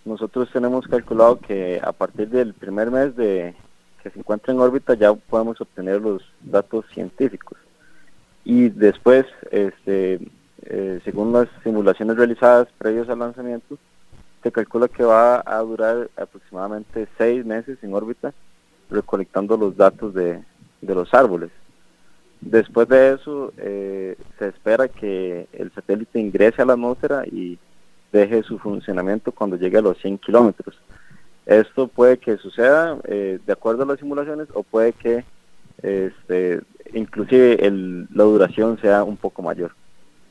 nosotros tenemos calculado que a partir del primer mes de que se encuentra en órbita ya podemos obtener los datos científicos. Y después, según las simulaciones realizadas previos al lanzamiento, se calcula que va a durar aproximadamente 6 meses en órbita recolectando los datos de los árboles. Después de eso, se espera que el satélite ingrese a la atmósfera y deje su funcionamiento cuando llegue a los 100 kilómetros. Esto puede que suceda de acuerdo a las simulaciones o puede que inclusive la duración sea un poco mayor.